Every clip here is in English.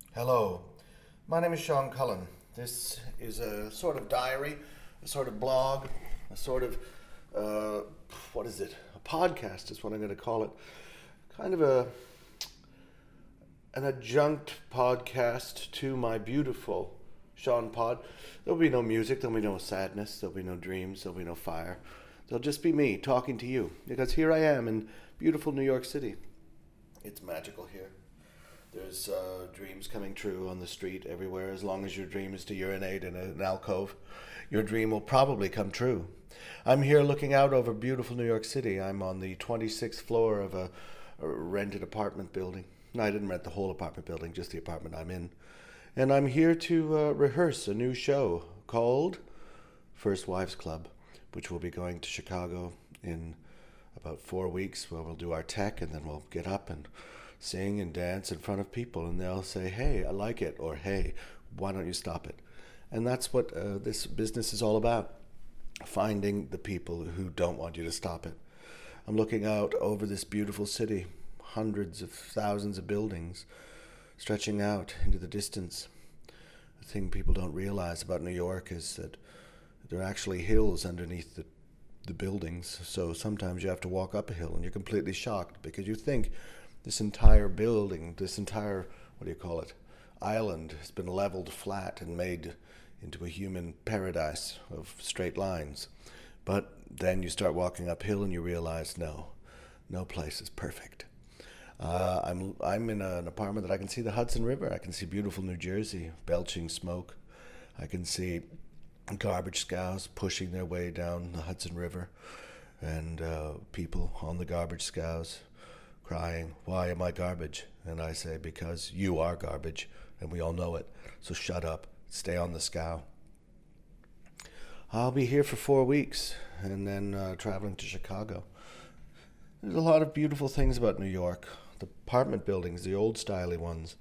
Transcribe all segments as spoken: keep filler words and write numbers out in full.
Hello, my name is Sean Cullen. This is a sort of diary, a sort of blog, a sort of, uh, what is it? A podcast is what I'm going to call it. Kind of a an adjunct podcast to my beautiful Sean Pod. There'll be no music, there'll be no sadness, there'll be no dreams, there'll be no fire. There'll just be me talking to you, because here I am in beautiful New York City. It's magical here. There's uh, dreams coming true on the street everywhere. As long as your dream is to urinate in an alcove, your dream will probably come true. I'm here looking out over beautiful New York City. I'm on the twenty-sixth floor of a, a rented apartment building. No, I didn't rent the whole apartment building, just the apartment I'm in. And I'm here to uh, rehearse a new show called First Wives Club, which will be going to Chicago in about four weeks, where we'll do our tech, and then we'll get up and sing and dance in front of people, and they'll say, hey, I like it, or hey, why don't you stop it? And that's what uh, this business is all about, finding the people who don't want you to stop it. I'm looking out over this beautiful city, hundreds of thousands of buildings stretching out into the distance. The thing people don't realize about New York is that there are actually hills underneath the, the buildings, so sometimes you have to walk up a hill and you're completely shocked because you think this entire building, this entire, what do you call it, island has been leveled flat and made into a human paradise of straight lines. But then you start walking uphill and you realize, no, no place is perfect. Uh, I'm I'm in a, an apartment that I can see the Hudson River. I can see beautiful New Jersey belching smoke. I can see garbage scows pushing their way down the Hudson River, and uh, people on the garbage scows crying, why am I garbage? And I say, because you are garbage, and we all know it. So shut up, stay on the scow. I'll be here for four weeks, and then uh, traveling to Chicago. There's a lot of beautiful things about New York. The apartment buildings, the old styly ones,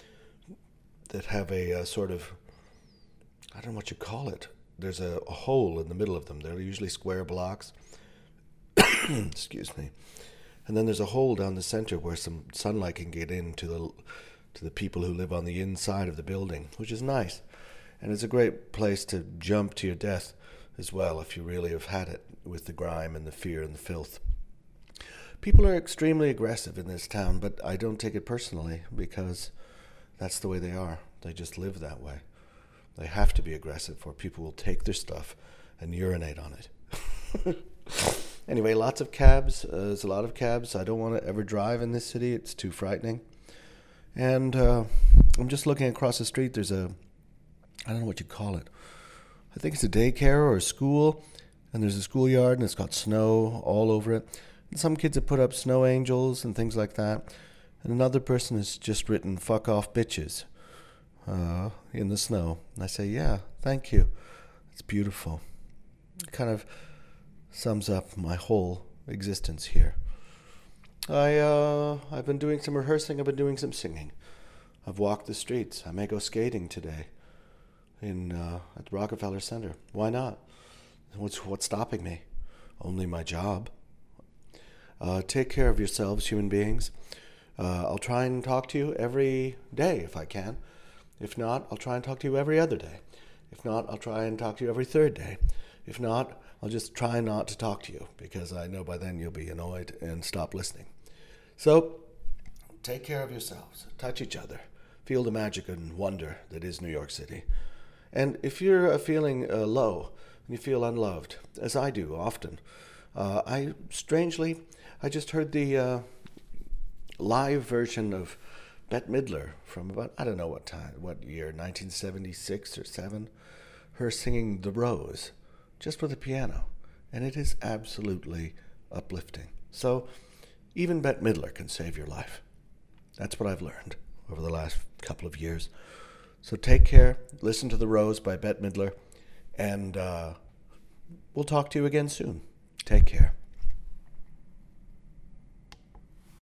that have a uh, sort of, I don't know what you call it. There's a, a hole in the middle of them. They're usually square blocks. Excuse me. And then there's a hole down the center where some sunlight can get in to the to the people who live on the inside of the building, which is nice. And it's a great place to jump to your death as well if you really have had it with the grime and the fear and the filth. People are extremely aggressive in this town, but I don't take it personally because that's the way they are. They just live that way. They have to be aggressive or people will take their stuff and urinate on it. Anyway, lots of cabs. Uh, there's a lot of cabs. I don't want to ever drive in this city. It's too frightening. And uh, I'm just looking across the street. There's a, I don't know what you call it. I think it's a daycare or a school. And there's a schoolyard and it's got snow all over it. And some kids have put up snow angels and things like that. And another person has just written, fuck off bitches, uh, in the snow. And I say, yeah, thank you. It's beautiful. It kind of sums up my whole existence here. I, uh, I've been doing some rehearsing, I've been doing some singing. I've walked the streets. I may go skating today in uh, at the Rockefeller Center. Why not? What's, what's stopping me? Only my job. Uh, take care of yourselves, human beings. Uh, I'll try and talk to you every day if I can. If not, I'll try and talk to you every other day. If not, I'll try and talk to you every third day. If not, I'll just try not to talk to you because I know by then you'll be annoyed and stop listening. So, take care of yourselves. Touch each other. Feel the magic and wonder that is New York City. And if you're uh, feeling uh, low and you feel unloved, as I do often, uh, I strangely, I just heard the uh, live version of Bette Midler from about, I don't know what time, what year, nineteen seventy-six or seven, her singing The Rose, just with a piano, and it is absolutely uplifting. So even Bette Midler can save your life. That's what I've learned over the last couple of years. So take care, listen to The Rose by Bette Midler, and uh, we'll talk to you again soon. Take care.